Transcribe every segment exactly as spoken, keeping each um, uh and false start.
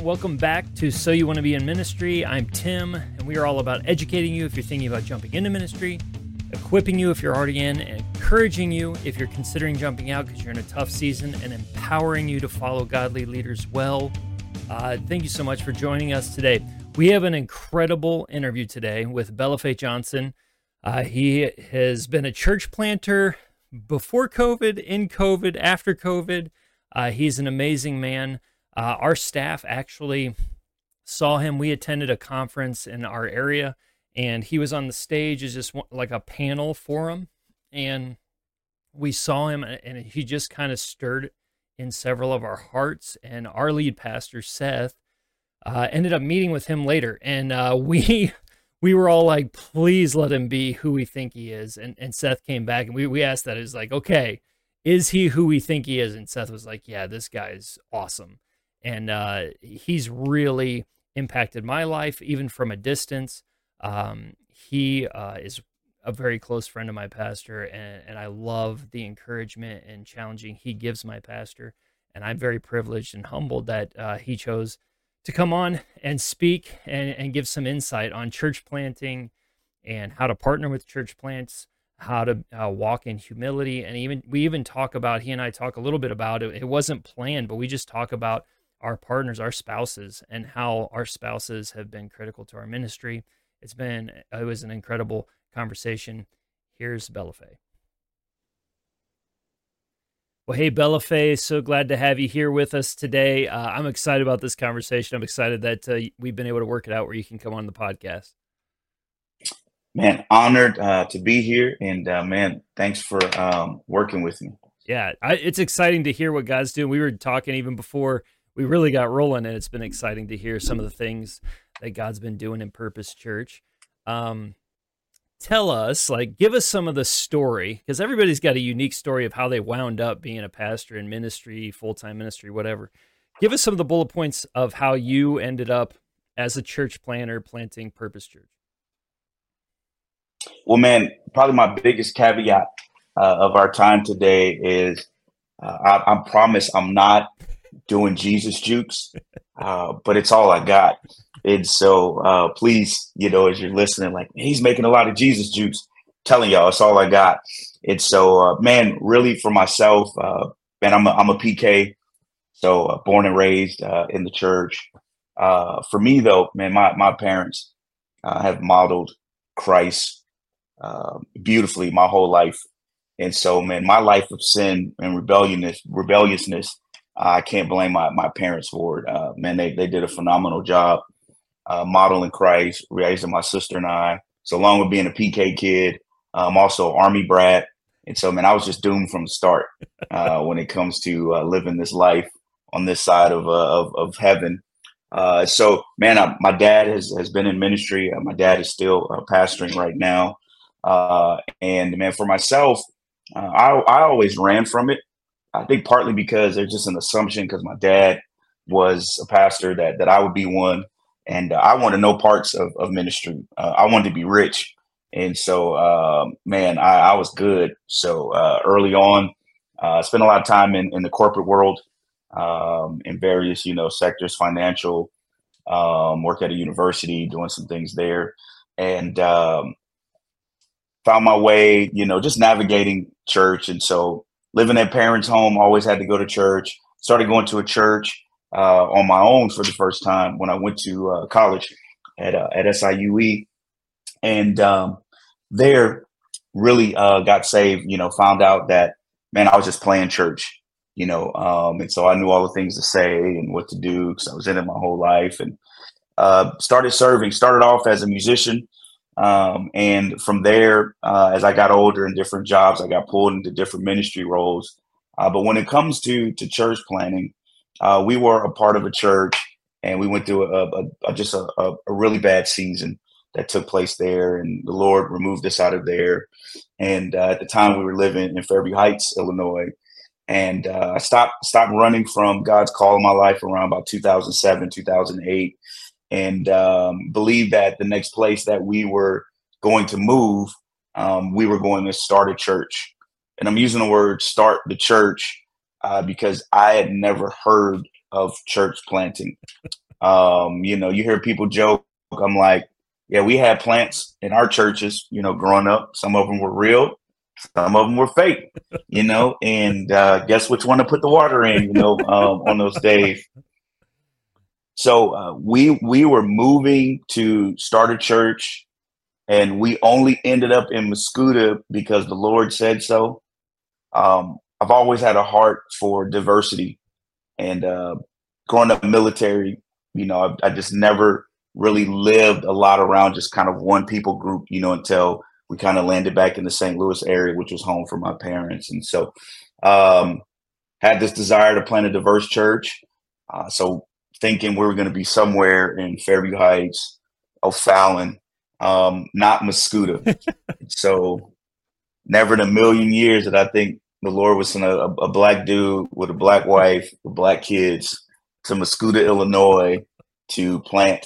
Welcome back to So You Want to Be in Ministry. I'm Tim, and we are all about educating you if you're thinking about jumping into ministry, equipping you if you're already in, and encouraging you if you're considering jumping out because you're in a tough season, and empowering you to follow godly leaders well. Uh, thank you so much for joining us today. We have an incredible interview today with Bella Faye Johnson. Uh, he has been a church planter before COVID, in COVID, after COVID. Uh, he's an amazing man. Uh, our staff actually saw him. We attended a conference in our area, and he was on the stage as just like a panel for him. And we saw him, and he just kind of stirred in several of our hearts. And our lead pastor, Seth, uh, ended up meeting with him later. And uh, we we were all like, please let him be who we think he is. And, and Seth came back, and we, we asked that. It was like, okay, is he who we think he is? And Seth was like, yeah, this guy is awesome. And uh, he's really impacted my life, even from a distance. Um, he uh, is a very close friend of my pastor, and, and I love the encouragement and challenging he gives my pastor. And I'm very privileged and humbled that uh, he chose to come on and speak and, and give some insight on church planting and how to partner with church plants, how to uh, walk in humility. And even we even talk about, he and I talk a little bit about it. It wasn't planned, but we just talk about our partners, our spouses, and how our spouses have been critical to our ministry. It's been, it was an incredible conversation. Here's Bella Faye. Well, hey, Bella Faye, so glad to have you here with us today. Uh, I'm excited about this conversation. I'm excited that uh, we've been able to work it out where you can come on the podcast. Man, honored uh, to be here. And uh, man, thanks for um, working with me. Yeah, I, it's exciting to hear what God's doing. We were talking even before we really got rolling, and it's been exciting to hear some of the things that God's been doing in Purpose Church. Um, tell us, like, give us some of the story, because everybody's got a unique story of how they wound up being a pastor in ministry, full-time ministry, whatever. Give us some of the bullet points of how you ended up as a church planter planting Purpose Church. Well, man, probably my biggest caveat uh, of our time today is uh, I, I promise I'm not doing Jesus jukes, uh, but it's all I got. And so uh, please, you know, as you're listening, like, he's making a lot of Jesus jukes, telling y'all it's all I got. And so, uh, man, really for myself, uh, man, I'm a, I'm a P K, so uh, born and raised uh, in the church. Uh, for me, though, man, my, my parents uh, have modeled Christ uh, beautifully my whole life. And so, man, my life of sin and rebelliousness, rebelliousness, I can't blame my, my parents for it. Uh, man, they, they did a phenomenal job uh, modeling Christ, raising my sister and I. So along with being a P K kid, I'm also Army brat. And so, man, I was just doomed from the start uh, when it comes to uh, living this life on this side of uh, of, of heaven. Uh, so, man, I, my dad has, has been in ministry. Uh, my dad is still uh, pastoring right now. Uh, and, man, for myself, uh, I, I always ran from it. I think partly because there's just an assumption because my dad was a pastor that that I would be one. And uh, I wanted no parts of, of ministry. Uh, I wanted to be rich. And so, uh, man, I, I was good. So uh, early on, I uh, spent a lot of time in, in the corporate world, um, in various, you know, sectors, financial, um, work at a university, doing some things there. And um, found my way, you know, just navigating church. And so living at parents' home, always had to go to church. Started going to a church uh, on my own for the first time when I went to uh, college at uh, at S I U E, and um, there really uh, got saved. You know, found out that, man, I was just playing church. You know, um, and so I knew all the things to say and what to do because I was in it my whole life, and uh, started serving. Started off as a musician. Um, and from there, uh, as I got older in different jobs, I got pulled into different ministry roles. Uh, but when it comes to to church planning, uh, we were a part of a church, and we went through a, a, a just a, a really bad season that took place there. And the Lord removed us out of there. And uh, at the time, we were living in Fairview Heights, Illinois. And uh, I stopped stopped running from God's call in my life around about two thousand seven, two thousand eight. And um, believed that the next place that we were going to move, um, we were going to start a church. And I'm using the word start the church uh, because I had never heard of church planting. Um, you know, you hear people joke. I'm like, yeah, we had plants in our churches, you know, growing up. Some of them were real, some of them were fake, you know, and uh, guess which one to put the water in, you know, um, on those days. So uh, we we were moving to start a church, and we only ended up in Mascoutah because the Lord said so. Um, I've always had a heart for diversity, and uh, growing up military, you know, I, I just never really lived a lot around just kind of one people group, you know, until we kind of landed back in the Saint Louis area, which was home for my parents. And so um, had this desire to plant a diverse church. Uh, so thinking we were going to be somewhere in Fairview Heights, O'Fallon, um, not Mascoutah. So never in a million years that I think the Lord was sending a, a black dude with a black wife, with black kids to Mascoutah, Illinois, to plant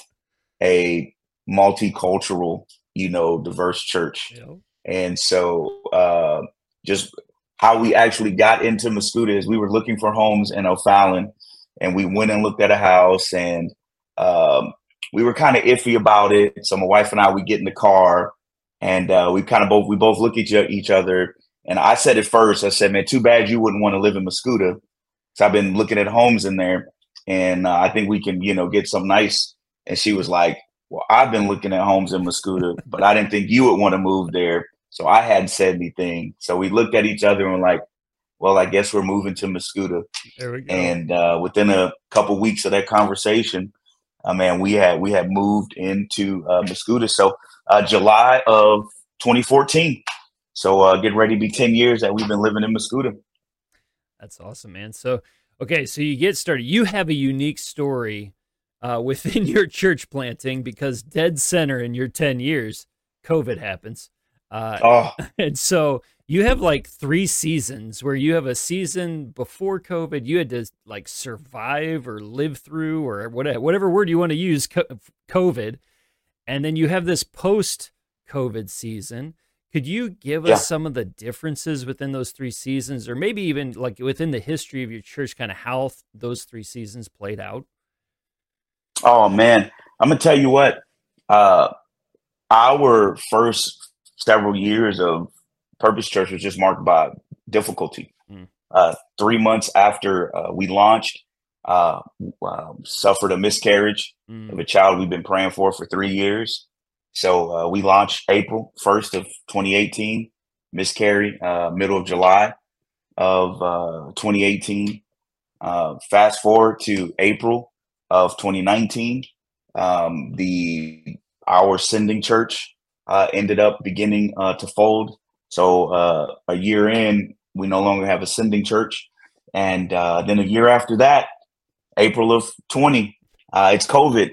a multicultural, you know, diverse church. Yeah. And so uh, just how we actually got into Mascoutah is we were looking for homes in O'Fallon, and we went and looked at a house, and um, we were kind of iffy about it. So my wife and I, we get in the car, and uh, we kind of both, we both look at each, each other. And I said it first, I said, man, too bad you wouldn't want to live in Mascoutah. So I've been looking at homes in there, and uh, I think we can, you know, get some nice. And she was like, well, I've been looking at homes in Mascoutah, but I didn't think you would want to move there. So I hadn't said anything. So we looked at each other and were like, well, I guess we're moving to Mascoutah. There we go. And uh, within a couple weeks of that conversation, uh, man, we had we had moved into uh, Mascoutah. So uh, July of twenty fourteen. So uh, getting ready to be ten years that we've been living in Mascoutah. That's awesome, man. So, okay, so you get started. You have a unique story uh, within your church planting, because dead center in your ten years, COVID happens. Uh, oh. And so you have like three seasons where you have a season before COVID, you had to like survive or live through or whatever, whatever word you want to use, COVID. And then you have this post-COVID season. Could you give Yeah. us some of the differences within those three seasons, or maybe even like within the history of your church, kind of how th- those three seasons played out? Oh man, I'm gonna tell you what. Uh, our first several years of Purpose Church was just marked by difficulty. Mm. Uh, three months after uh, we launched, uh, uh, suffered a miscarriage Mm. of a child we've been praying for for three years. So uh, we launched April first of twenty eighteen, miscarried uh, middle of July of uh, twenty eighteen. Uh, fast forward to April of twenty nineteen, um, the our sending church uh, ended up beginning uh, to fold. So uh, a year in, we no longer have a sending church, and uh, then a year after that, April of twenty, uh, it's COVID,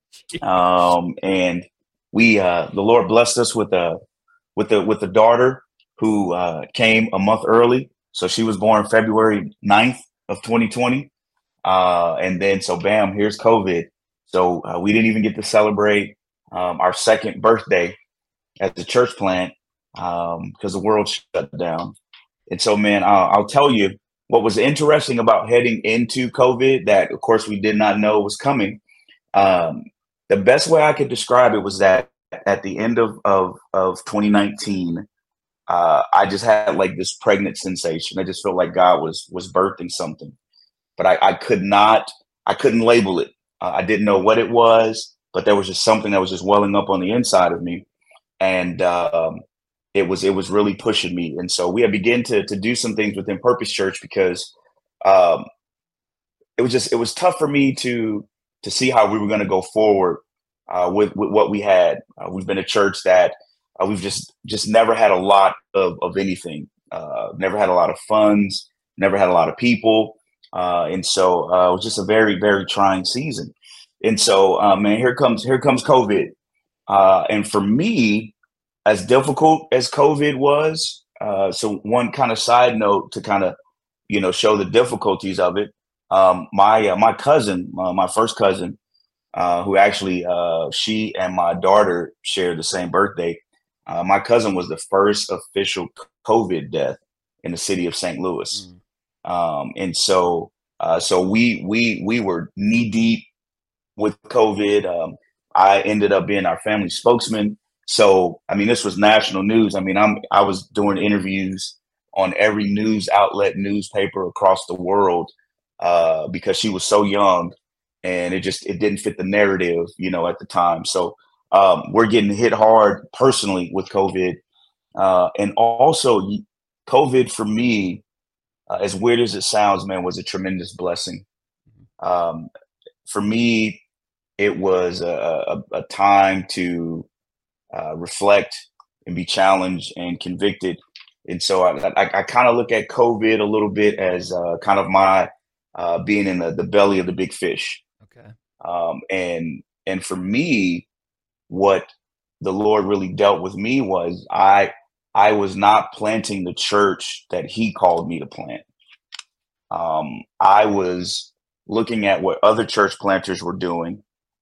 um, and we uh, the Lord blessed us with a with a with a daughter who uh, came a month early. So she was born February ninth of twenty twenty. Uh, and then, so bam, here's COVID. So uh, we didn't even get to celebrate um, our second birthday as a church plant um, because the world shut down. And so, man, I'll, I'll tell you what was interesting about heading into COVID that, of course, we did not know was coming. Um, the best way I could describe it was that at the end of, of, of twenty nineteen, uh, I just had like this pregnant sensation. I just felt like God was was birthing something. But I, I could not, I couldn't label it. Uh, I didn't know what it was, but there was just something that was just welling up on the inside of me. And um, it was, it was really pushing me. And so we had begun to, to do some things within Purpose Church because um, it was just, it was tough for me to, to see how we were going to go forward uh, with, with what we had. Uh, we've been a church that uh, we've just, just never had a lot of, of anything, uh, never had a lot of funds, never had a lot of people. Uh, and so uh, it was just a very, very trying season. And so, uh, man, here comes here comes COVID. Uh, and for me, as difficult as COVID was, uh, so one kind of side note to kind of, you know, show the difficulties of it. Um, my uh, my cousin, uh, my first cousin, uh, who actually uh, she and my daughter shared the same birthday. Uh, my cousin was the first official COVID death in the city of Saint Louis. Mm. Um, and so, uh, so we, we, we were knee deep with COVID. Um, I ended up being our family spokesman. So, I mean, this was national news. I mean, I'm I was doing interviews on every news outlet, newspaper across the world uh, because she was so young, and it just it didn't fit the narrative, you know, at the time. So um, we're getting hit hard personally with COVID, uh, and also COVID for me, uh, as weird as it sounds, man, was a tremendous blessing. Um, for me, it was a, a, a time to uh, reflect and be challenged and convicted. And so I, I, I kind of look at COVID a little bit as uh, kind of my uh, being in the, the belly of the big fish. Okay. Um, and and for me, what the Lord really dealt with me was I I was not planting the church that He called me to plant. Um, I was looking at what other church planters were doing,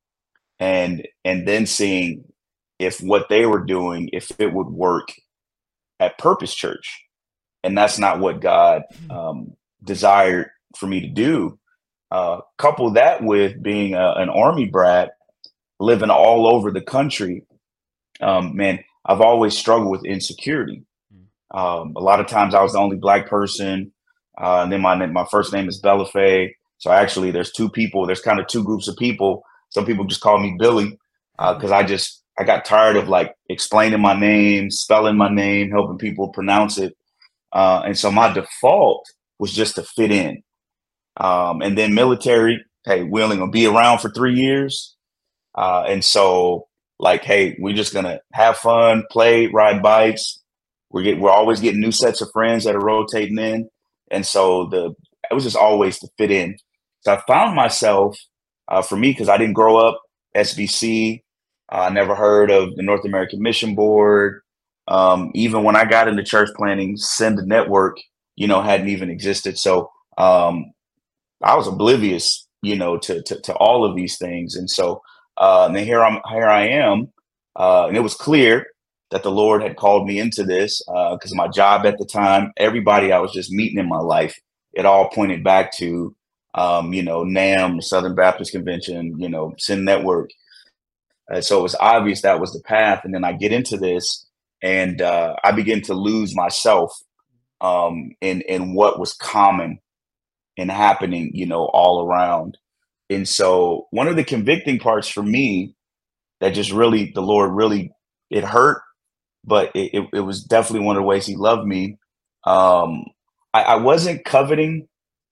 and and then seeing if what they were doing, if it would work at Purpose Church. And that's not what God um, desired for me to do. Uh, couple that with being a, an Army brat, living all over the country. Um, man, I've always struggled with insecurity. Um, a lot of times I was the only Black person. Uh, and then my my first name is Belafe. So actually there's two people, there's kind of two groups of people. Some people just call me Billy because uh, I just, I got tired of like explaining my name, spelling my name, helping people pronounce it. Uh, and so my default was just to fit in. Um, and then military, hey, we only gonna be around for three years. Uh, and so like, hey, we're just gonna have fun, play, ride bikes. We're get, we're always getting new sets of friends that are rotating in. And so the it was just always to fit in. So I found myself, uh, for me, because I didn't grow up S B C, I uh, never heard of the North American Mission Board. Um, even when I got into church planning, Send the Network, you know, hadn't even existed. So um, I was oblivious, you know, to, to to all of these things. And so uh, and then here I'm here I am, uh, and it was clear that the Lord had called me into this because uh, my job at the time, everybody I was just meeting in my life, it all pointed back to, um, you know, NAM, Southern Baptist Convention, you know, Send Network. Uh, so it was obvious that was the path. And then I get into this and uh, I begin to lose myself um, in, in what was common and happening, you know, all around. And so one of the convicting parts for me that just really, the Lord really, it hurt, but it, it, it was definitely one of the ways He loved me. Um, I, I wasn't coveting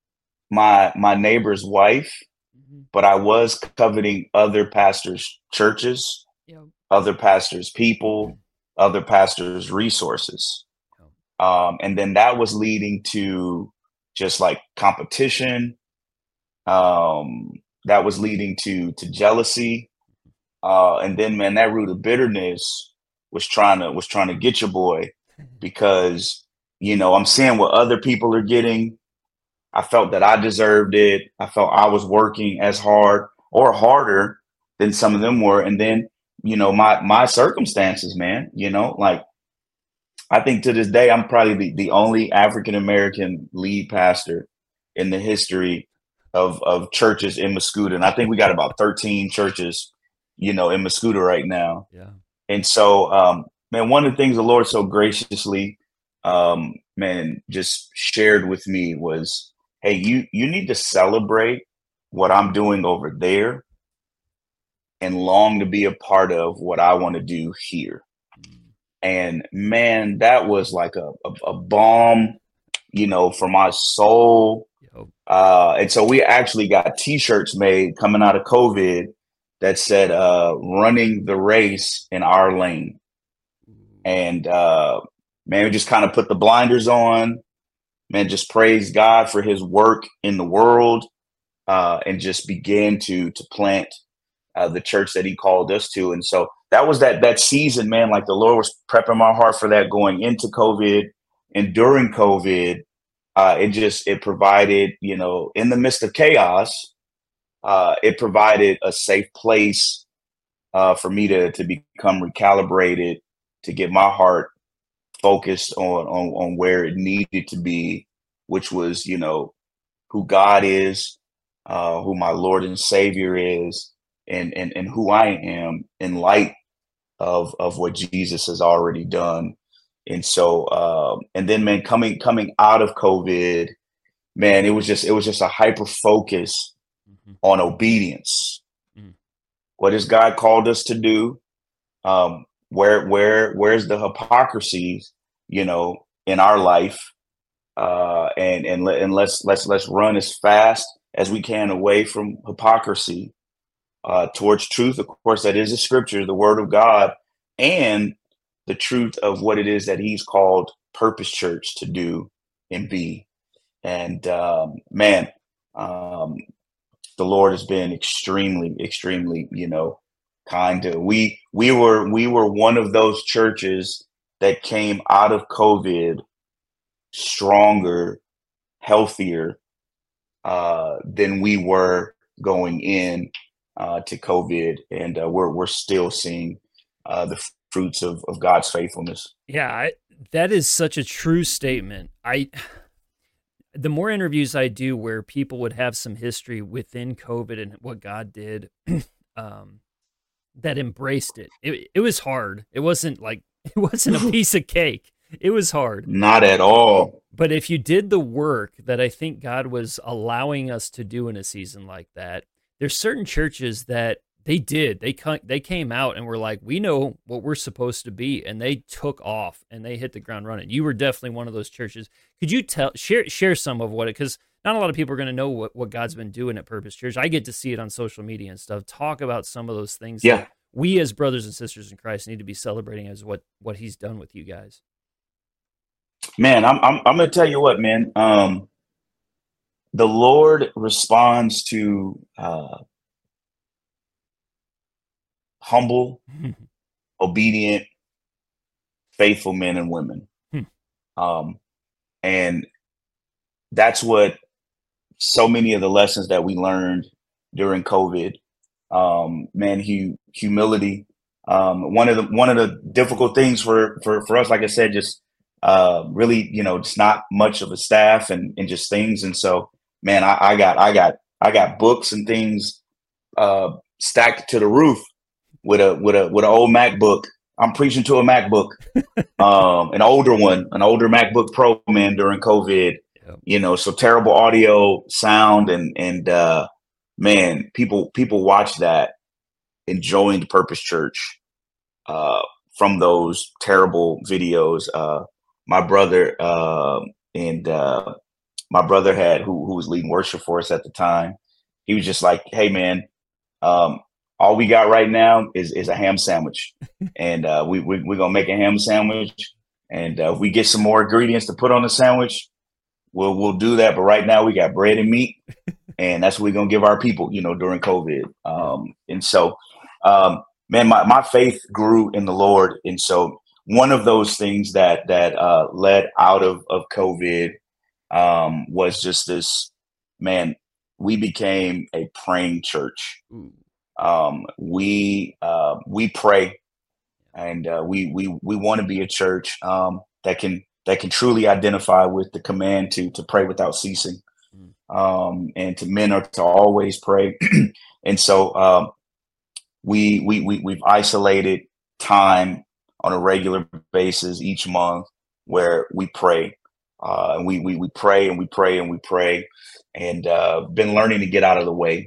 my my neighbor's wife, mm-hmm. but I was coveting other pastors' churches, yep. other pastors' people, mm-hmm. other pastors' resources. Yep. Um, and then that was leading to just like competition. Um, that was leading to to jealousy. Uh, and then, man, that root of bitterness was trying to was trying to get your boy because, you know, I'm seeing what other people are getting. I felt that I deserved it. I felt I was working as hard or harder than some of them were. And then, you know, my my circumstances, man, you know, like I think to this day, I'm probably the, the only African-American lead pastor in the history of, of churches in Mascoutah. And I think we got about thirteen churches, you know, in Mascoutah right now. Yeah. And so, um, man, one of the things the Lord so graciously, um, man, just shared with me was, hey, you you need to celebrate what I'm doing over there and long to be a part of what I want to do here. And man, that was like a, a, a balm, you know, for my soul. Uh, and so we actually got T-shirts made coming out of COVID that said, uh, running the race in our lane. And, uh, man, we just kind of put the blinders on, man, just praise God for His work in the world, uh, and just begin to, to plant, uh, the church that He called us to. And so that was that, that season, man, like the Lord was prepping my heart for that going into COVID and during COVID. Uh, it just, it provided, you know, in the midst of chaos, Uh, it provided a safe place uh, for me to to become recalibrated, to get my heart focused on, on on where it needed to be, which was, you know, who God is, uh, who my Lord and Savior is, and and and who I am in light of of what Jesus has already done. And so, um, and then, man, coming coming out of COVID, man, it was just it was just a hyper focus Mhm. on obedience. Mm. What has God called us to do? Um, where where where's the hypocrisy, you know, in our life? Uh, and and let, and let's let's let's run as fast as we can away from hypocrisy uh, towards truth. Of course, that is the scripture, the word of God, and the truth of what it is that He's called Purpose Church to do and be. And um, man, um, the Lord has been extremely, extremely, you know, kind to. We we were we were one of those churches that came out of COVID stronger, healthier uh, than we were going in uh, to COVID, and uh, we're we're still seeing uh, the fruits of, of God's faithfulness. Yeah, I, that is such a true statement. I the more interviews I do where people would have some history within COVID and what God did, um, that embraced it. It it was hard. It wasn't like it wasn't a piece of cake. It was hard. Not at all. But if you did the work that I think God was allowing us to do in a season like that, there's certain churches that they did. They they came out and were like, we know what we're supposed to be, and they took off and they hit the ground running. You were definitely one of those churches. Could you tell share share some of what it? Because not a lot of people are going to know what, what God's been doing at Purpose Church. I get to see it on social media and stuff. Talk about some of those things. Yeah. That we as brothers and sisters in Christ need to be celebrating as what what He's done with you guys. Man, I'm I'm I'm gonna tell you what, man. Um, the Lord responds to uh, humble, obedient, faithful men and women, um, and that's what so many of the lessons that we learned during COVID. Um, man, hu- humility. Um, one of the one of the difficult things for for for us, like I said, just uh, really, you know, just not much of a staff and and just things. And so, man, I, I got I got I got books and things uh, stacked to the roof with a with a with an old MacBook. I'm preaching to a MacBook, um, an older one, an older MacBook Pro, man, during COVID. Yep. You know, so terrible audio, sound, and and uh, man, people people watch that and joined Purpose Church uh, from those terrible videos. Uh, my brother uh, and uh, my brother had who who was leading worship for us at the time. He was just like, "Hey, man, um, all we got right now is is a ham sandwich, and uh, we, we we're gonna make a ham sandwich, and uh, if we get some more ingredients to put on the sandwich, we'll we'll do that. But right now we got bread and meat, and that's what we're gonna give our people, you know, during COVID. Um, and so, um, man, my my faith grew in the Lord, and so one of those things that that uh, led out of of COVID um, was just this, man. We became a praying church. Um, we uh, we pray, and uh, we we we want to be a church um, that can that can truly identify with the command to to pray without ceasing, um, and to men are to always pray. And so um, we we we we've isolated time on a regular basis each month where we pray. Uh, and we we we pray and we pray and we pray, and uh, been learning to get out of the way.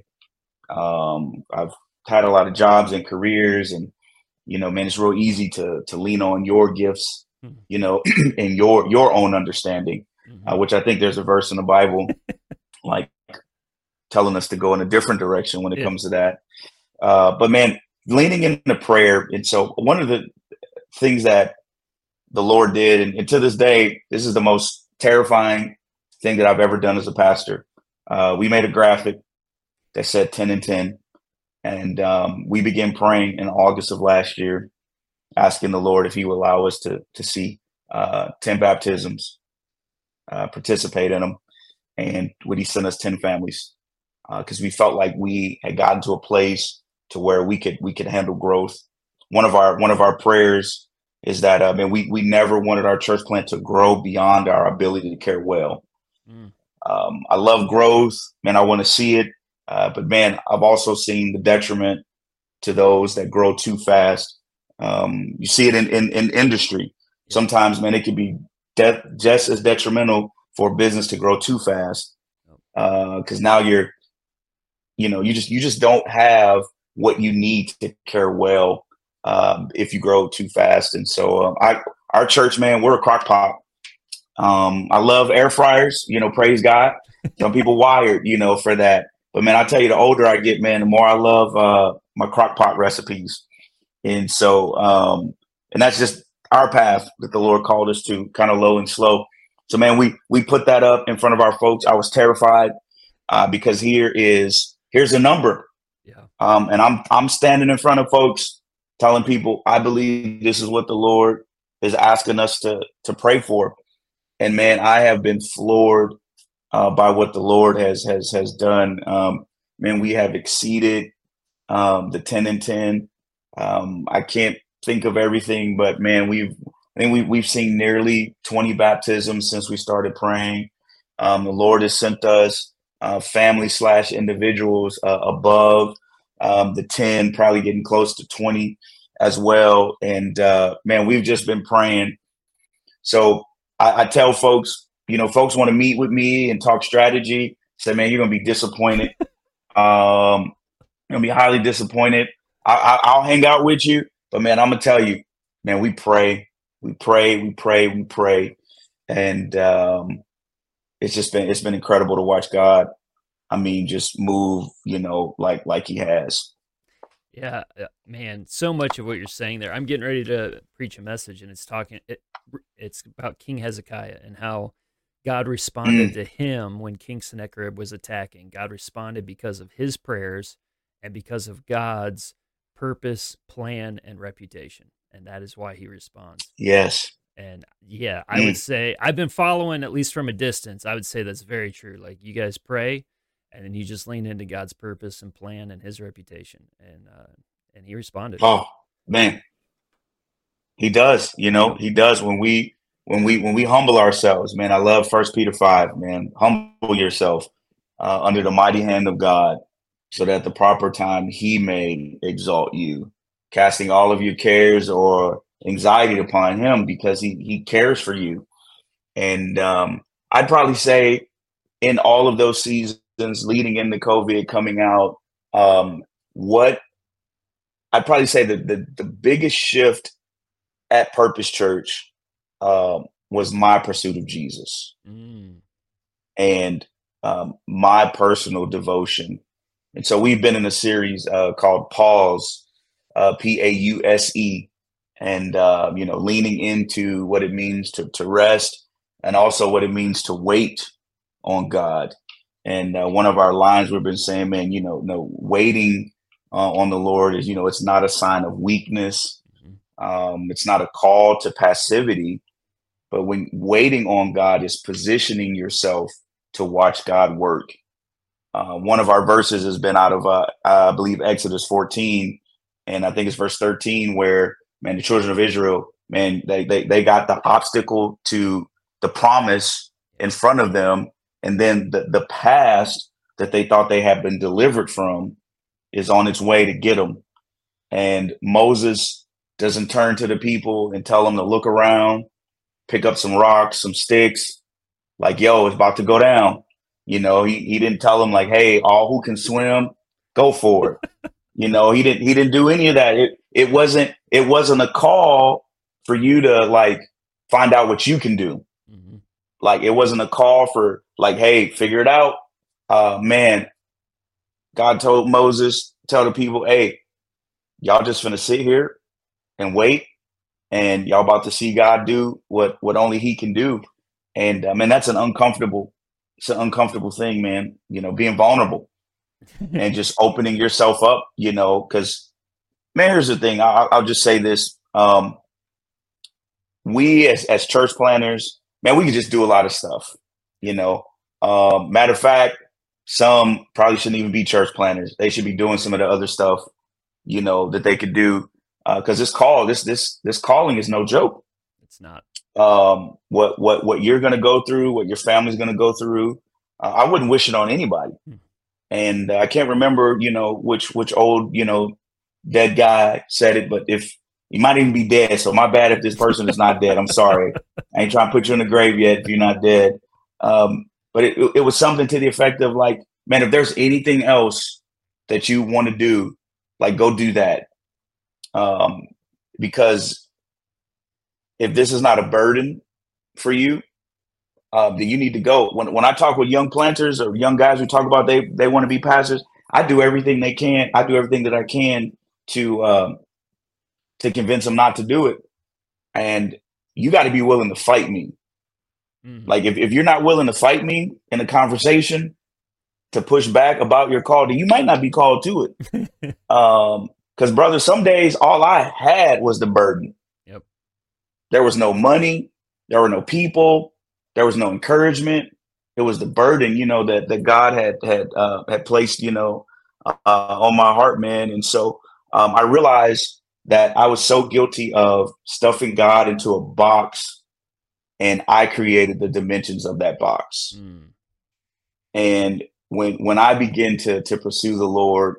Um, I've had a lot of jobs and careers, and you know, man, it's real easy to to lean on your gifts, you know, and your your own understanding, mm-hmm. uh, which I think there's a verse in the Bible, like telling us to go in a different direction when it yeah. comes to that. Uh, but man, leaning into prayer, and so one of the things that the Lord did, and, and to this day, this is the most terrifying thing that I've ever done as a pastor. Uh, we made a graphic that said ten and ten. And um, we began praying in August of last year, asking the Lord if He would allow us to to see uh, ten baptisms, uh, participate in them, and would He send us ten families? Because uh, we felt like we had gotten to a place to where we could we could handle growth. One of our one of our prayers is that uh, man, we we never wanted our church plant to grow beyond our ability to care well. Mm. Um, I love growth, man. I want to see it. Uh, but man, I've also seen the detriment to those that grow too fast. Um, you see it in, in, in industry. Sometimes, man, it can be de- just as detrimental for a business to grow too fast. Uh, cause now you're, you know, you just, you just don't have what you need to care well, um, if you grow too fast. And so, um, I, our church, man, we're a crock pot. Um, I love air fryers, you know, praise God. Some people wired, you know, for that. But man, I tell you, the older I get, man, the more I love, uh, my crock pot recipes. And so, um, and that's just our path that the Lord called us to, kind of low and slow. So, man, we we put that up in front of our folks. I was terrified uh, because here is here's a number, yeah. um, and I'm I'm standing in front of folks, telling people I believe this is what the Lord is asking us to to pray for. And man, I have been floored uh, by what the Lord has has has done. Um, man, we have exceeded um, the ten and ten. Um, I can't think of everything, but man, we've I think we, we've seen nearly twenty baptisms since we started praying. Um, the Lord has sent us uh, family slash individuals uh, above um, the ten, probably getting close to twenty as well. And uh, man, we've just been praying. So I, I tell folks, you know, folks want to meet with me and talk strategy. Say, man, you're gonna be disappointed. Um, you're gonna be highly disappointed. I, I, I'll hang out with you, but man, I'm gonna tell you, man, we pray, we pray, we pray, we pray, and um, it's just been it's been incredible to watch God. I mean, just move, you know, like like He has. Yeah, uh, man, so much of what you're saying there. I'm getting ready to preach a message, and it's talking. It, it's about King Hezekiah and how God responded Mm. to him when King Sennacherib was attacking. God responded because of his prayers and because of God's purpose, plan, and reputation, and that is why He responds. Yes. And yeah, I Mm. would say I've been following, at least from a distance. I would say that's very true. Like, you guys pray, and then you just lean into God's purpose and plan and His reputation, and uh, and He responded. Oh man, He does. You know, He does when we when we when we humble ourselves. Man, I love First Peter five. Man, humble yourself uh, under the mighty hand of God, so that at the proper time He may exalt you, casting all of your cares or anxiety upon Him, because He He cares for you. And um, I'd probably say in all of those seasons leading into COVID, coming out, um, what I'd probably say that the, the biggest shift at Purpose Church um, was my pursuit of Jesus Mm. and um, my personal devotion. And so we've been in a series uh, called Pause, uh, P A U S E, and uh, you know, leaning into what it means to to rest, and also what it means to wait on God. And uh, one of our lines we've been saying, man, you know, no waiting uh, on the Lord is, you know, it's not a sign of weakness. Um, it's not a call to passivity, but when waiting on God is positioning yourself to watch God work. Uh, one of our verses has been out of, uh, I believe, Exodus fourteen, and I think it's verse thirteen, where, man, the children of Israel, man, they they they got the obstacle to the promise in front of them, and then the the past that they thought they had been delivered from is on its way to get them. And Moses doesn't turn to the people and tell them to look around, pick up some rocks, some sticks, like, yo, it's about to go down. You know, he, he didn't tell them like, hey, all who can swim, go for it. You know, he didn't he didn't do any of that. It it wasn't it wasn't a call for you to like find out what you can do. Mm-hmm. Like, it wasn't a call for like, hey, figure it out. Uh man, God told Moses, tell the people, hey, y'all just gonna sit here and wait, and y'all about to see God do what what only He can do. And I mean, that's an uncomfortable, it's an uncomfortable thing, man. You know, being vulnerable and just opening yourself up. You know, because man, here's the thing. I, I'll just say this: um, we as as church planners, man, we can just do a lot of stuff. You know, um, matter of fact, some probably shouldn't even be church planners. They should be doing some of the other stuff, you know, that they could do. Because uh, this call, this this this calling is no joke. It's not. Um, what what what you're going to go through, what your family's going to go through, uh, I wouldn't wish it on anybody. Hmm. And uh, I can't remember, you know, which which old, you know, dead guy said it, but if he might even be dead, so my bad if this person is not dead. I'm sorry. I ain't trying to put you in the grave yet if you're not dead. Um, but it, it was something to the effect of like, man, if there's anything else that you want to do, like go do that. Um, because if this is not a burden for you, uh, then you need to go. When when I talk with young planters or young guys who talk about they they want to be pastors, I do everything they can. I do everything that I can to um, to convince them not to do it. And you got to be willing to fight me. Mm-hmm. Like if, if you're not willing to fight me in a conversation to push back about your call, then you might not be called to it. um, Because, brother, some days all I had was the burden. Yep. There was no money. There were no people. There was no encouragement. It was the burden, you know, that that God had had uh, had placed, you know, uh, on my heart, man. And so um, I realized that I was so guilty of stuffing God into a box, and I created the dimensions of that box. Mm. And when when I begin to to pursue the Lord,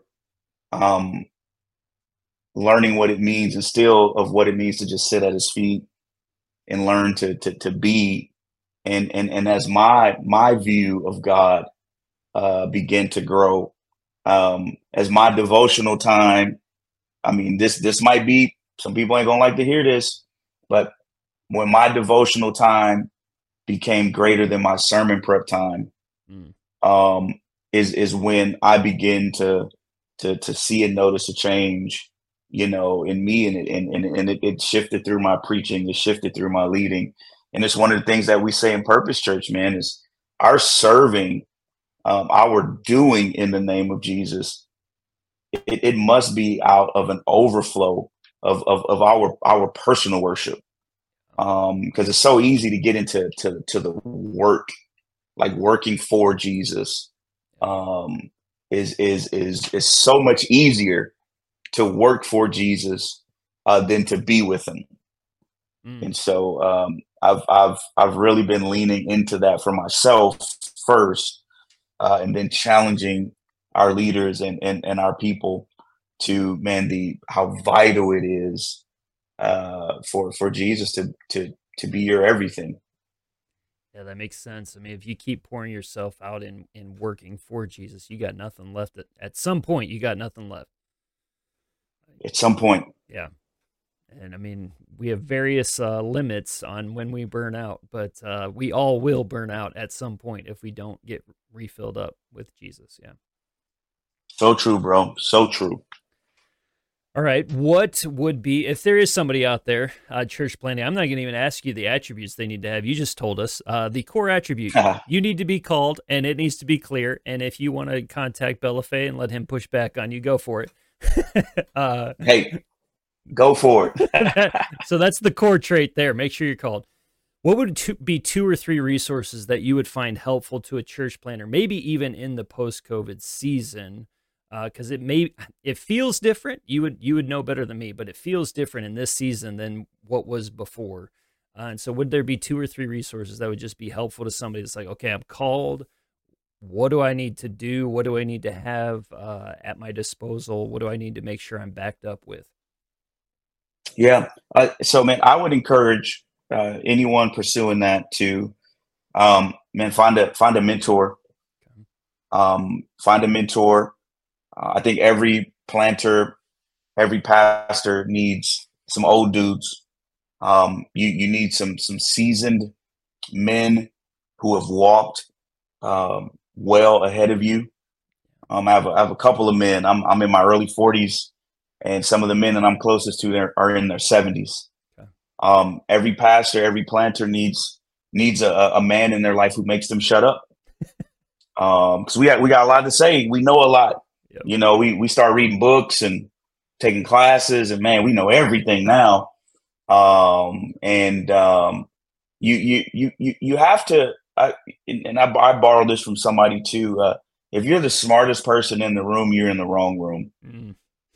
um, learning what it means and still of what it means to just sit at his feet and learn to to to be. And and and as my my view of God uh, began to grow, um, as my devotional time, I mean, this this might be, some people ain't gonna like to hear this, but when my devotional time became greater than my sermon prep time, mm. um, is is when I begin to to to see and notice a change, you know, in me, and it and, and, and it, it shifted through my preaching, it shifted through my leading. And it's one of the things that we say in Purpose Church, man, is our serving, um, our doing in the name of Jesus. It, it must be out of an overflow of of, of our our personal worship, um, because it's so easy to get into to to the work, like working for Jesus, um, is is is is so much easier to work for Jesus uh, than to be with him. Mm. And so um, I've I've I've really been leaning into that for myself first, uh, and then challenging our leaders and, and and our people to, man, the how vital it is uh, for for Jesus to to to be your everything. Yeah, that makes sense. I mean, if you keep pouring yourself out in in working for Jesus, you got nothing left. At, at some point, you got nothing left. At some point. Yeah. And I mean, we have various uh, limits on when we burn out, but uh, we all will burn out at some point if we don't get refilled up with Jesus. Yeah. So true, bro. So true. All right. What would be, if there is somebody out there, uh, church planting, I'm not going to even ask you the attributes they need to have. You just told us uh, the core attribute. You need to be called, and it needs to be clear. And if you want to contact Bella Faye and let him push back on you, go for it. uh, hey, go for it. So that's the core trait there. Make sure you're called. What would two, be two or three resources that you would find helpful to a church planter, maybe even in the post-COVID season? Because uh, it may, it feels different. You would you would know better than me, but it feels different in this season than what was before. Uh, and so, would there be two or three resources that would just be helpful to somebody that's like, okay, I'm called. What do I need to do? What do I need to have uh, at my disposal? What do I need to make sure I'm backed up with? Yeah. Uh, so, man, I would encourage uh, anyone pursuing that to, um, man, find a find a mentor. Okay. Um, find a mentor. Uh, I think every planter, every pastor needs some old dudes. Um, you you need some some seasoned men who have walked um, well ahead of you. Um, I have a, I have a couple of men. I'm I'm in my early forties, and some of the men that I'm closest to are, are in their seventies. Okay. Um, every pastor, every planter needs needs a, a man in their life who makes them shut up. Um, because we got we got a lot to say. We know a lot. Yep. You know, we we start reading books and taking classes, and man, we know everything now. Um, and um, you you you you you have to. I, and I, I borrowed this from somebody too. Uh, if you're the smartest person in the room, you're in the wrong room. Mm.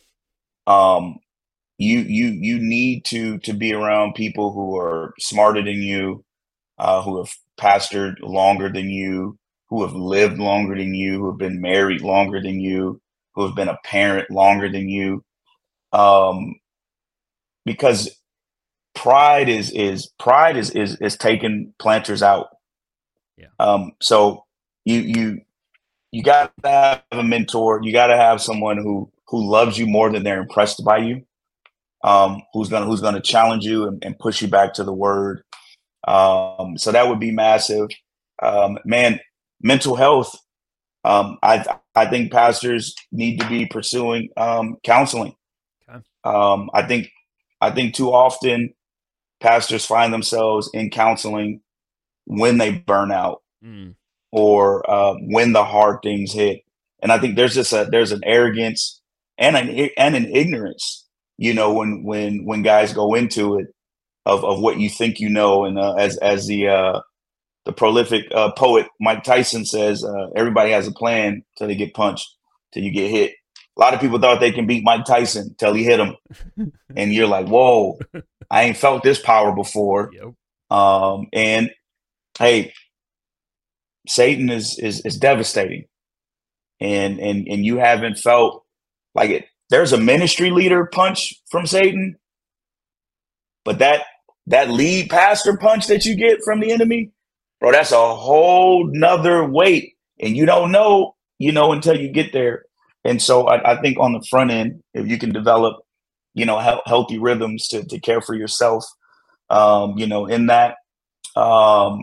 Um, you you you need to to be around people who are smarter than you, uh, who have pastored longer than you, who have lived longer than you, who have been married longer than you, who have been a parent longer than you. Um, because pride is is pride is is is taking planters out. Yeah. Um, so you you you got to have a mentor. You got to have someone who who loves you more than they're impressed by you. Um, who's gonna who's gonna challenge you and, and push you back to the word. Um, so that would be massive. Um, man, mental health. Um, I I think pastors need to be pursuing um, counseling. Okay. Um, I think I think too often pastors find themselves in counseling when they burn out Mm. or uh, when the hard things hit. And I think there's just a there's an arrogance and an and an ignorance, you know, when when when guys go into it of of what you think you know. And uh, as as the uh, the prolific uh, poet Mike Tyson says, uh, everybody has a plan till they get punched, till you get hit. A lot of people thought they can beat Mike Tyson till he hit them, and you're like, whoa, I ain't felt this power before. Yep. Um, and hey, Satan is is is devastating, and and and you haven't felt like it. There's a ministry leader punch from Satan, but that that lead pastor punch that you get from the enemy, bro, that's a whole nother weight, and you don't know, you know, until you get there. And so I, I think on the front end, if you can develop, you know, he- healthy rhythms to to care for yourself, um, you know, in that. Um,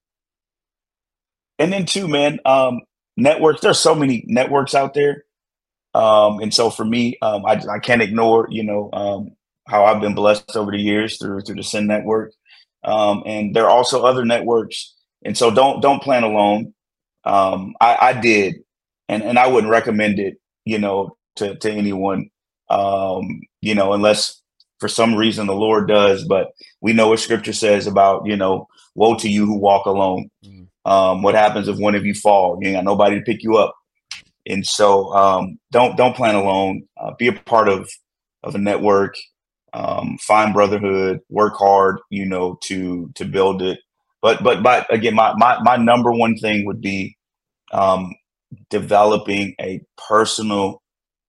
And then too, man, um, networks. There's so many networks out there, um, and so for me, um, I, I can't ignore, you know, um, how I've been blessed over the years through through the Sin Network, um, and there are also other networks. And so don't don't plan alone. Um, I, I did, and and I wouldn't recommend it, you know, to to anyone, um, you know, unless for some reason the Lord does. But we know what Scripture says about, you know, woe to you who walk alone. Mm. Um, what happens if one of you fall? You ain't got nobody to pick you up. And so um, don't don't plan alone. Uh, be a part of of a network. Um, find brotherhood. Work hard. You know, to to build it. But but but again, my my my number one thing would be um, developing a personal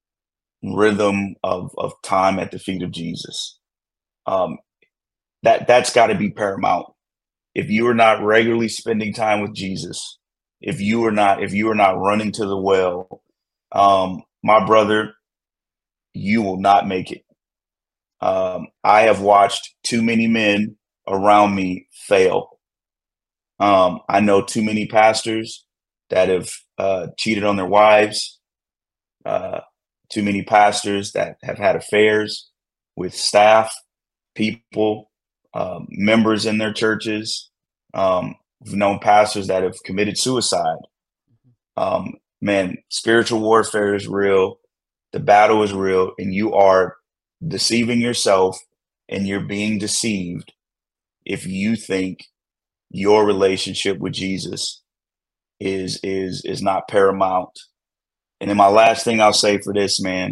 rhythm of of time at the feet of Jesus. Um, that that's got to be paramount. If you are not regularly spending time with Jesus, if you are not if you are not running to the well, um, my brother, you will not make it. Um, I have watched too many men around me fail. Um, I know too many pastors that have uh, cheated on their wives. Uh, too many pastors that have had affairs with staff, people, um, members in their churches. Um, we've known pastors that have committed suicide. Um, man, spiritual warfare is real. The battle is real, and you are deceiving yourself, and you're being deceived if you think your relationship with Jesus is is is not paramount. And then my last thing I'll say for this, man,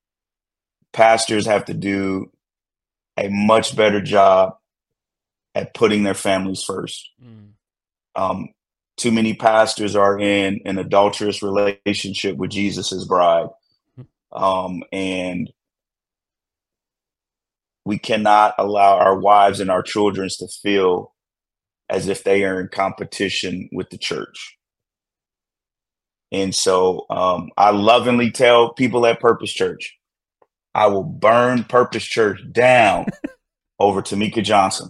pastors have to do a much better job at putting their families first. Mm. Um, too many pastors are in an adulterous relationship with Jesus's bride. Um, and we cannot allow our wives and our children to feel as if they are in competition with the church. And so um, I lovingly tell people at Purpose Church, I will burn Purpose Church down over Tamika Johnson.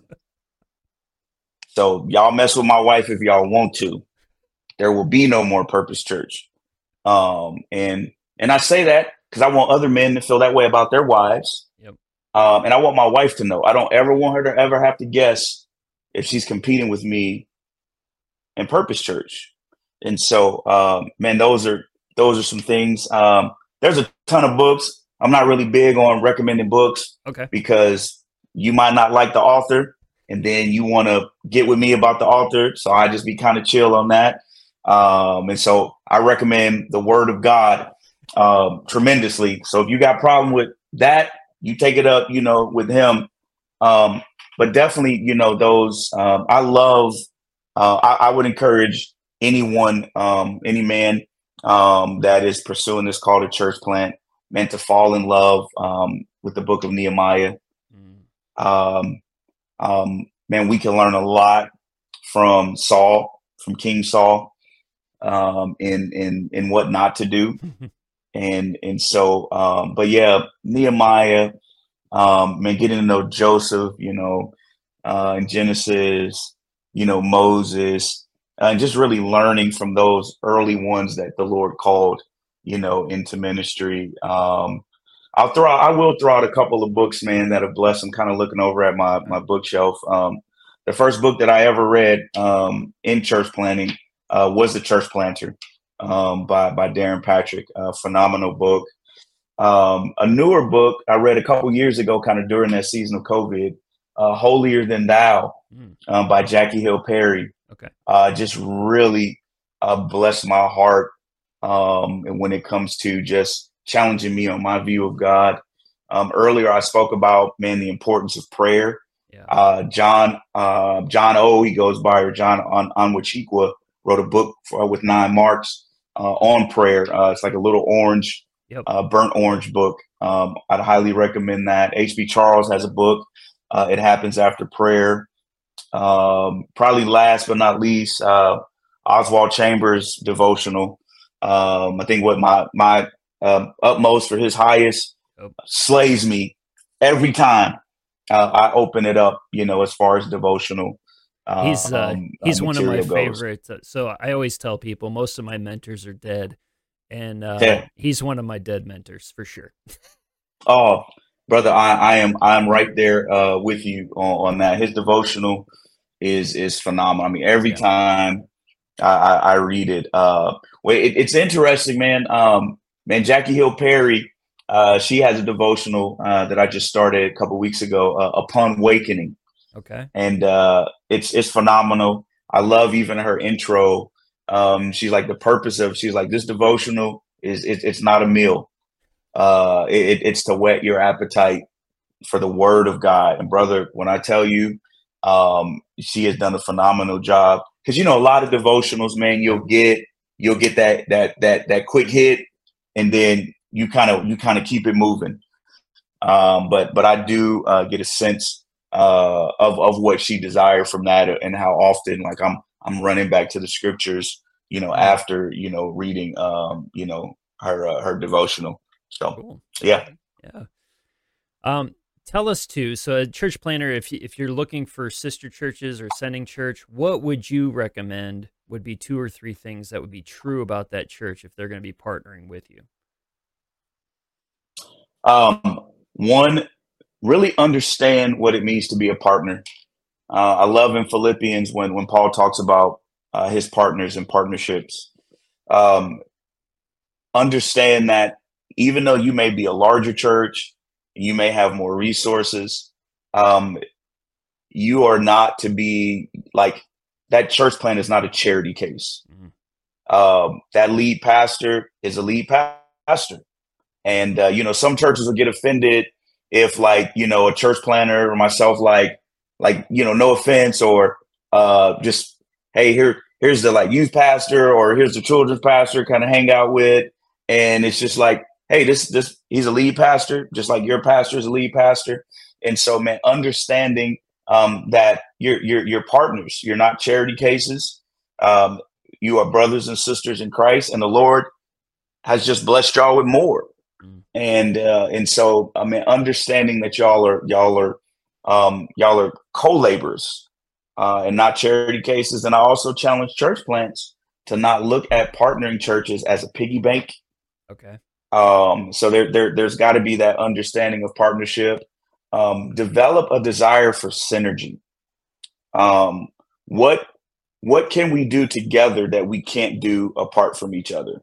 So y'all mess with my wife if y'all want to. There will be no more Purpose Church. Um, and and I say that because I want other men to feel that way about their wives. Yep. Um, and I want my wife to know. I don't ever want her to ever have to guess if she's competing with me in Purpose Church. And so, um, man, those are those are some things. Um, there's a ton of books. I'm not really big on recommending books, Okay, because you might not like the author, and then you want to get with me about the author. So I just be kind of chill on that. Um, and so I recommend the Word of God um, tremendously. So if you got a problem with that, you take it up, you know, with him. Um, but definitely, you know, those um, I love. Uh, I, I would encourage anyone, um, any man um, that is pursuing this call to church plant, meant to fall in love um, with the book of Nehemiah. Mm. Um, um, man, we can learn a lot from Saul, from King Saul, um, in in in what not to do, and and so, um, but yeah, Nehemiah, um, man, getting to know Joseph, you know, uh, in Genesis, you know, Moses, uh, and just really learning from those early ones that the Lord called, you know, into ministry. Um, I'll throw, I will throw out a couple of books, man, that have blessed. I'm kind of looking over at my my bookshelf. Um, the first book that I ever read um, in church planting uh, was The Church Planter um, by by Darren Patrick. A phenomenal book. Um, a newer book I read a couple years ago, kind of during that season of COVID, uh, Holier Than Thou, Mm. um, by Jackie Hill Perry. Okay. Uh, just really uh, blessed my heart. Um, and when it comes to just challenging me on my view of God. Um, earlier, I spoke about, man, the importance of prayer. Yeah. Uh, John, uh, John O, he goes by, or John on Onwuchekwa, wrote a book for, with nine marks uh, on prayer. Uh, it's like a little orange, Yep. uh, burnt orange book. Um, I'd highly recommend that. H B Charles has a book. Uh, it Happens After Prayer. Um, probably last but not least, uh, Oswald Chambers' devotional. Um, I think what my my um, utmost for his highest Yep. slays me every time uh, I open it up. You know, as far as devotional, uh, He's uh, um, he's uh, one of my material goes. favorites. Uh, So I always tell people most of my mentors are dead, and uh, Yeah. he's one of my dead mentors for sure. Oh, brother, I, I am I am right there uh, with you on, on that. His devotional is is phenomenal. I mean, every Yeah. time I, I, I read it, uh, well, it, it's interesting, man. Um, man, Jackie Hill Perry, uh, she has a devotional uh, that I just started a couple weeks ago, uh, Upon Wakening, Okay. and uh, it's it's phenomenal. I love even her intro. Um, she's like the purpose of she's like this devotional is it, it's not a meal. Uh, it, it's to whet your appetite for the Word of God. And brother, when I tell you, um, she has done a phenomenal job. Because you know, a lot of devotionals, man, you'll get you'll get that that that that quick hit, and then you kind of you kind of keep it moving. Um, but but I do uh, get a sense uh, of of what she desired from that, and how often like I'm I'm running back to the scriptures, you know, after you know reading um, you know her uh, her devotional. So Cool. yeah. Yeah. Um, tell us too. So, a church planner, if you, if you're looking for sister churches or sending church, what would you recommend would be two or three things that would be true about that church if they're going to be partnering with you? Um, one, really understand what it means to be a partner. Uh, I love in Philippians when when Paul talks about uh, his partners and partnerships. Um, understand that even though you may be a larger church, you may have more resources, um, you are not to be like that. Church plan is not a charity case. Mm-hmm. Um, that lead pastor is a lead pa- pastor. And, uh, you know, some churches will get offended if like, you know, a church planner or myself, like, like, you know, no offense, or uh, just, hey, here, here's the like youth pastor, or here's the children's pastor kind of hang out with. And it's just like, hey, this, this, he's a lead pastor, just like your pastor is a lead pastor. And so, man, understanding um, that you're, you're, you're partners, you're not charity cases. Um, you are brothers and sisters in Christ, and the Lord has just blessed y'all with more. And uh, and so I mean, understanding that y'all are y'all are um, y'all are co-laborers uh, and not charity cases. And I also challenge church plants to not look at partnering churches as a piggy bank. Okay. Um, so there there there's got to be that understanding of partnership. Um, develop a desire for synergy. Um, what what can we do together that we can't do apart from each other?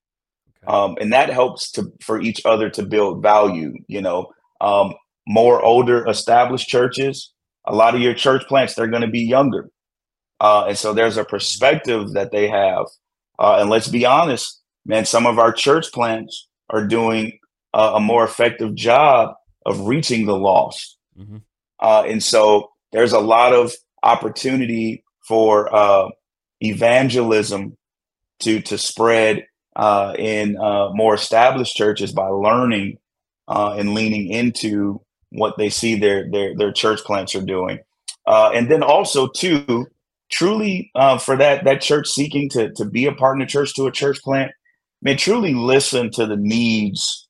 Um, and that helps to for each other to build value. You know, um, more older established churches, a lot of your church plants, they're going to be younger. Uh, and so there's a perspective that they have. Uh, and let's be honest, man, some of our church plants are doing a, a more effective job of reaching the lost. Mm-hmm. Uh, and so there's a lot of opportunity for uh, evangelism to to spread Uh, in uh, more established churches by learning uh, and leaning into what they see their their their church plants are doing. Uh, and then also too, truly uh, for that that church seeking to to be a partner church to a church plant, man, truly listen to the needs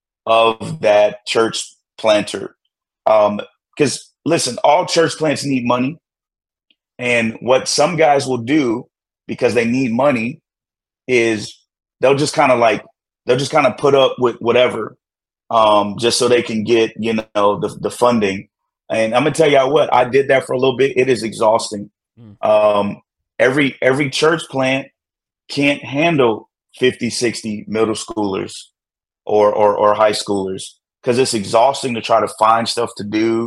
of that church planter. Um, because listen, all church plants need money, and what some guys will do because they need money is they'll just kind of like they'll just kind of put up with whatever, um, just so they can get, you know, the, the funding. And I'm gonna tell y'all what, I did that for a little bit. It is exhausting. Mm. Um, every every church plant can't handle fifty, sixty middle schoolers or or, or high schoolers, because it's exhausting to try to find stuff to do,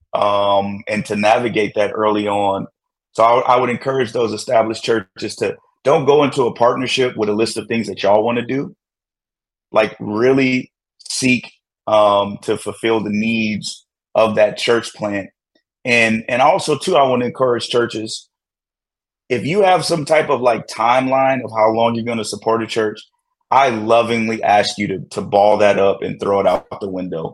um, and to navigate that early on. So I, I would encourage those established churches to don't go into a partnership with a list of things that y'all want to do. Like really seek um, to fulfill the needs of that church plant. And and also too, I want to encourage churches, if you have some type of like timeline of how long you're going to support a church, I lovingly ask you to to ball that up and throw it out the window.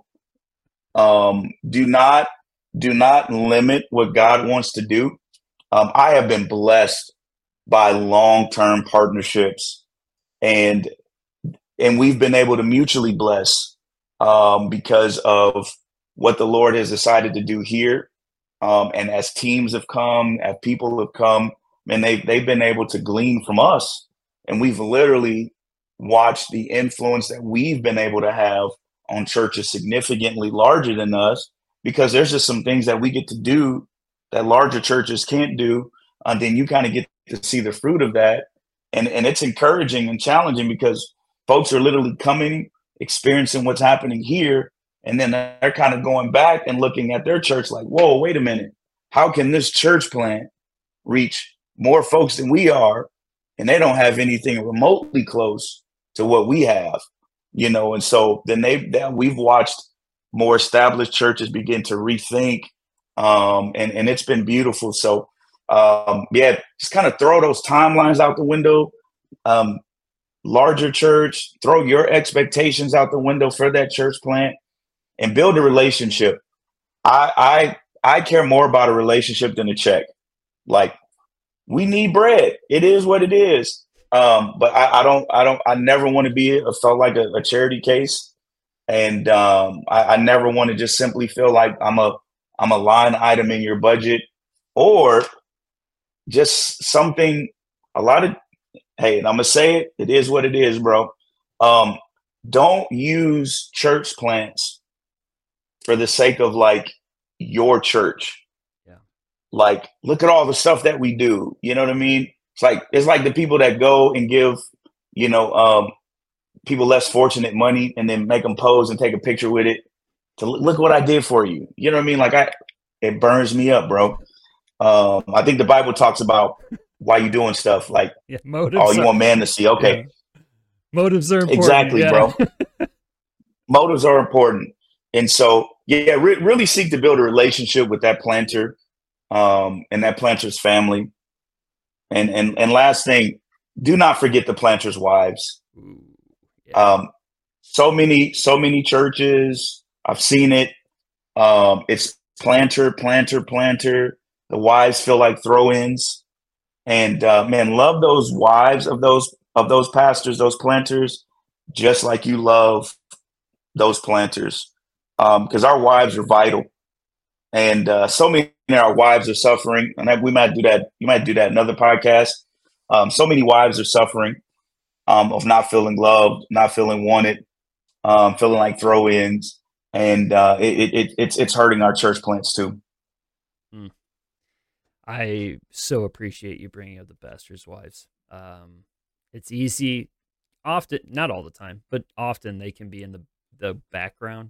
Um, do not do not limit what God wants to do. Um, I have been blessed by long-term partnerships, and and we've been able to mutually bless um, because of what the Lord has decided to do here. Um, and as teams have come, as people have come, and they they've been able to glean from us, and we've literally watched the influence that we've been able to have on churches significantly larger than us, because there's just some things that we get to do that larger churches can't do. And then you kind of get to see the fruit of that. And, and it's encouraging and challenging because folks are literally coming, experiencing what's happening here. And then they're kind of going back and looking at their church like, whoa, wait a minute. How can this church plant reach more folks than we are? And they don't have anything remotely close to what we have, you know? And so then they, they we've watched more established churches begin to rethink. Um, and, and it's been beautiful. So, um, yeah, just kind of throw those timelines out the window. Um, larger church, throw your expectations out the window for that church plant and build a relationship. I, I, I care more about a relationship than a check. Like, we need bread. It is what it is. Um, but I, I don't, I don't, I never want to be a, felt like a, a charity case. And, um, I, I never want to just simply feel like I'm a, I'm a line item in your budget, or just something, a lot of, hey, and I'm gonna say it, it is what it is, bro. Um, don't use church plants for the sake of like your church. Yeah. Like, look at all the stuff that we do. You know what I mean? It's like, it's like the people that go and give, you know, um, people less fortunate money and then make them pose and take a picture with it to look what I did for you. You know what I mean? Like, I, it burns me up, bro. Um, I think the Bible talks about why you doing stuff like, yeah, motives oh, you are, want man to see. Okay. Yeah. Motives are important. Exactly, yeah. bro. Motives are important. And so, yeah, re- really seek to build a relationship with that planter, um, and that planter's family. And, and, and last thing, do not forget the planter's wives. Ooh, yeah. Um, so many, so many churches, I've seen it. Um, it's planter, planter, planter. The wives feel like throw-ins, and uh, man, love those wives of those of those pastors, those planters, just like you love those planters, because um, our wives are vital, and uh, so many of our wives are suffering. And we might do that. You might do that in another podcast. Um, so many wives are suffering um, of not feeling loved, not feeling wanted, um, feeling like throw-ins. And uh, it, it, it's it's hurting our church plants too. Mm. I so appreciate you bringing up the pastors' wives. Um, it's easy, often, not all the time, but often they can be in the, the background.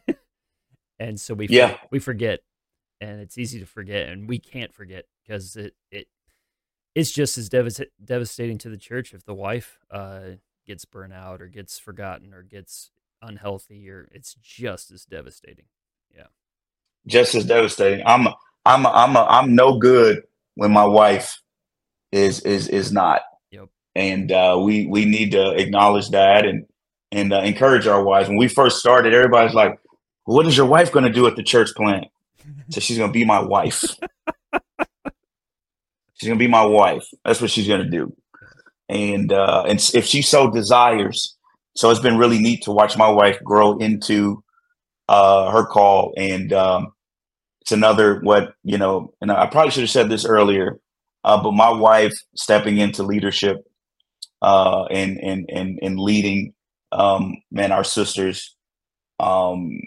And so we yeah. we forget, and it's easy to forget, and we can't forget because it, it it's just as devas- devastating to the church if the wife uh, gets burnt out or gets forgotten or gets unhealthy, or it's just as devastating. Yeah, just as devastating. I'm I'm I'm a, I'm no good when my wife is is is not. Yep. And uh, we we need to acknowledge that and and uh, encourage our wives. When we first started, everybody's like, "What is your wife going to do at the church plant?" So she's going to be my wife. She's going to be my wife. That's what she's going to do. And uh, and if she so desires. So it's been really neat to watch my wife grow into uh, her call. And um, it's another what, you know, and I probably should have said this earlier, uh, but my wife stepping into leadership uh, and, and, and, and leading, um, man, our sisters, um,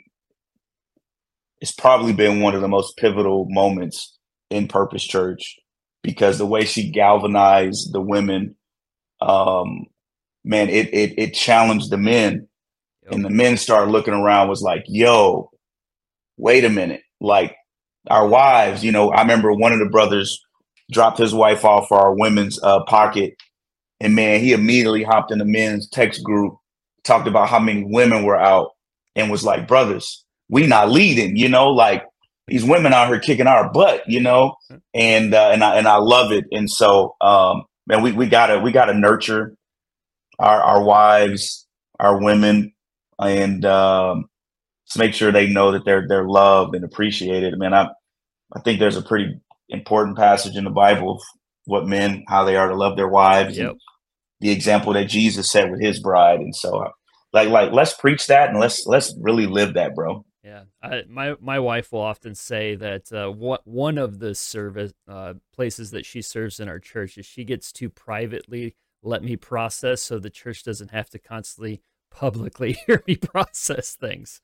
it's probably been one of the most pivotal moments in Purpose Church, because the way she galvanized the women, um, man, it, it, it challenged the men. Yep. And the men started looking around, was like, yo, wait a minute. Like, our wives, you know, I remember one of the brothers dropped his wife off for our women's uh, pocket. And man, he immediately hopped in the men's text group, talked about how many women were out, and was like, brothers, we not leading, you know, like these women out here kicking our butt, you know, and uh, and I and I love it. And so, um, man, we we gotta we gotta nurture our our wives, our women, and um, just make sure they know that they're they're loved and appreciated. I mean, I I think there's a pretty important passage in the Bible of what men, how they are to love their wives, yep. and the example that Jesus set with his bride. And so, like like let's preach that, and let's let's really live that, bro. Yeah, I, my my wife will often say that uh, what one of the service uh, places that she serves in our church is she gets to privately let me process, so the church doesn't have to constantly publicly hear me process things.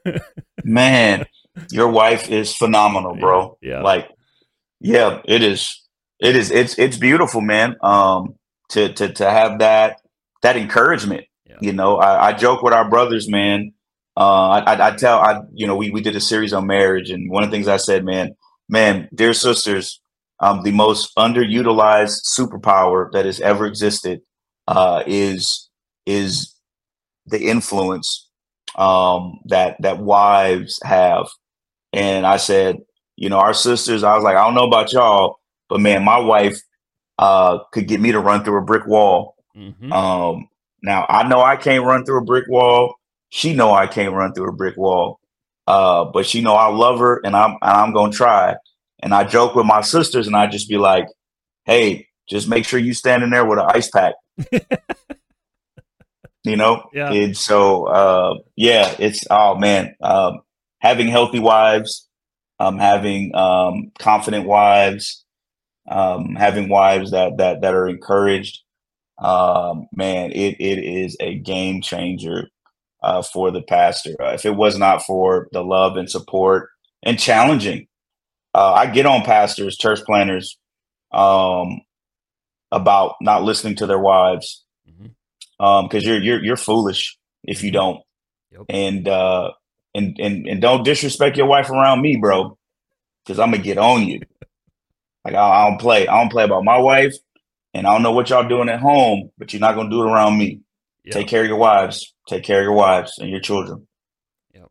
Man, your wife is phenomenal, bro. Yeah, yeah. Like, yeah, it is. It is. It's it's beautiful, man. Um, to to to have that that encouragement. Yeah. You know, I, I joke with our brothers, man. Uh, I, I tell, I, you know, we, we did a series on marriage, and one of the things I said, man, man, dear sisters, um, the most underutilized superpower that has ever existed uh, is is the influence um, that that wives have. And I said, you know, our sisters, I was like, I don't know about y'all, but man, my wife uh, could get me to run through a brick wall. Mm-hmm. Um, now I know I can't run through a brick wall. She know I can't run through a brick wall, uh, but she know I love her, and I'm and I'm gonna try. And I joke with my sisters, and I just be like, "Hey, just make sure you standing there with an ice pack." You know. Yeah. And so, uh, yeah, it's oh man, um, having healthy wives, um, having um, confident wives, um, having wives that that that are encouraged. Um, man, it it is a game changer. Uh, for the pastor. Uh, if it was not for the love and support and challenging, uh, I get on pastors, church planners, um, about not listening to their wives, because mm-hmm. um, you're you're you're foolish if you don't. Yep. And uh, and and and don't disrespect your wife around me, bro, because I'm gonna get on you. Like I, I don't play. I don't play about my wife, and I don't know what y'all doing at home, but you're not gonna do it around me. Yep. Take care of your wives. Take care of your wives and your children. Yep.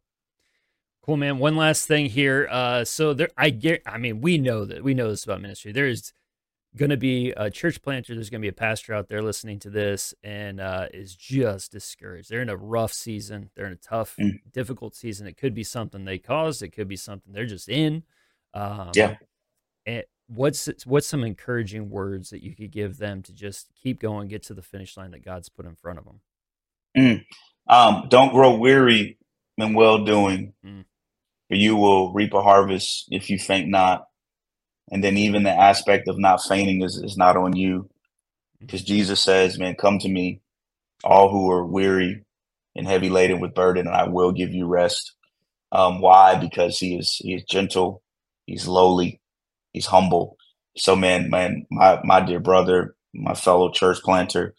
Cool, man. One last thing here. Uh, so there, I get. I mean, we know that we know this about ministry. There's going to be a church planter. There's going to be a pastor out there listening to this and uh, is just discouraged. They're in a rough season. They're in a tough, mm. difficult season. It could be something they caused. It could be something they're just in. Um, yeah. And what's what's some encouraging words that you could give them to just keep going, get to the finish line that God's put in front of them? Mm. Um, don't grow weary in well doing, mm. for you will reap a harvest if you faint not. And then even the aspect of not fainting is, is not on you, because Jesus says, man, come to me, all who are weary and heavy laden with burden, and I will give you rest. Um, why? Because he is he is gentle, he's lowly, he's humble. So man, man, my my dear brother, my fellow church planter,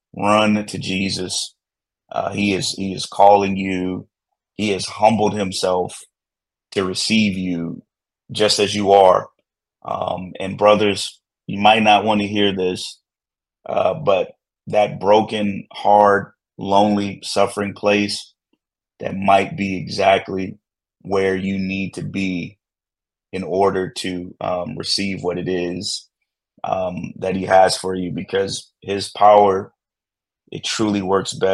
run to Jesus. Uh, he is he is calling you. He has humbled himself to receive you just as you are. Um, and brothers, you might not want to hear this, uh, but that broken, hard, lonely, suffering place, that might be exactly where you need to be in order to um, receive what it is um, that he has for you, because his power, it truly works best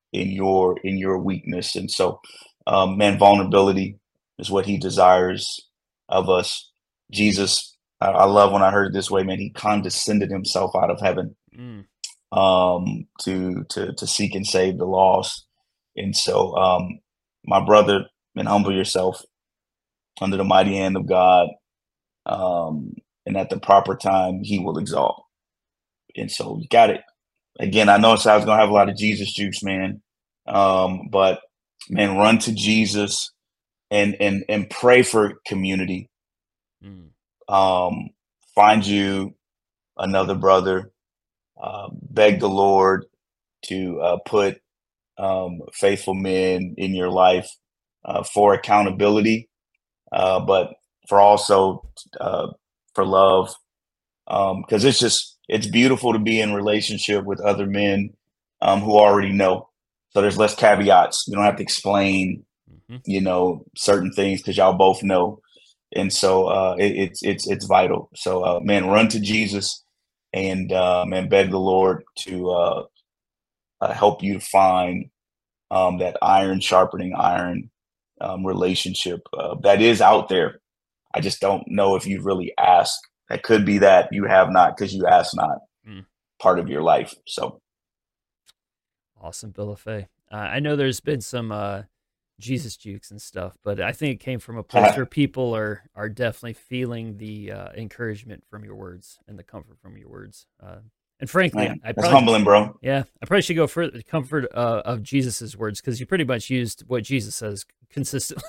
in your in your weakness. And so, um, man, vulnerability is what he desires of us. Jesus, I, I love when I heard it this way, man, he condescended himself out of heaven Mm. um, to to to seek and save the lost. And so, um, my brother, man, humble yourself under the mighty hand of God, um, and at the proper time, He will exalt. And so, you got it. Again, I know it sounds gonna have a lot of Jesus juice, man, um, but man, run to Jesus and and and pray for community. Mm. Um, find you another brother. Uh, beg the Lord to uh, put um, faithful men in your life uh, for accountability, uh, but for also uh, for love, because it's just it's beautiful to be in relationship with other men um, who already know. So there's less caveats. You don't have to explain, Mm-hmm. you know, certain things because y'all both know. And so uh, it, it's it's it's vital. So uh, man, run to Jesus and uh, man, beg the Lord to uh, uh, help you to find um, that iron sharpening iron um, relationship uh, that is out there. I just don't know if you've really asked. That could be that you have not because you asked not Mm. part of your life. So Awesome, Billafay. Uh, I know there's been some uh, Jesus jukes and stuff, but I think it came from a place where people are are definitely feeling the uh, encouragement from your words and the comfort from your words. Uh, and frankly, man, I that's probably, humbling, bro. yeah, I probably should go for the comfort uh, of Jesus's words because you pretty much used what Jesus says consistently.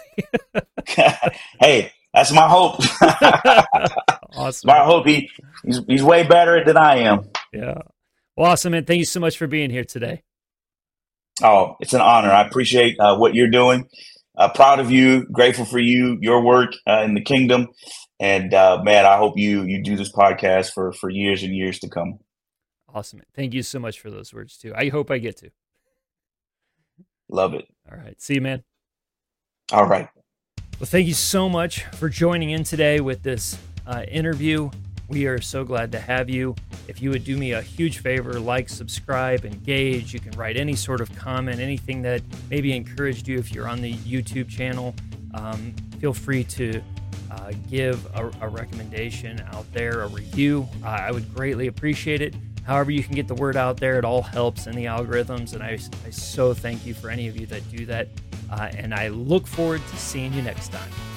Hey, that's my hope. Awesome. My hope. He he's, he's way better than I am. Yeah. Well, awesome, man. Thank you so much for being here today. Oh, it's an honor. I appreciate uh, what you're doing. Uh, proud of you. Grateful for you, your work uh, in the kingdom. And uh, man, I hope you you do this podcast for for years and years to come. Awesome. Thank you so much for those words too. I hope I get to. Love it. All right. See you, man. All right. Well, thank you so much for joining in today with this uh, interview. We are so glad to have you. If you would do me a huge favor, like, subscribe, engage. You can write any sort of comment, anything that maybe encouraged you if you're on the YouTube channel. Um, feel free to uh, give a, a recommendation out there, a review. Uh, I would greatly appreciate it. However you can get the word out there, it all helps in the algorithms, and I, I so thank you for any of you that do that. Uh, and I look forward to seeing you next time.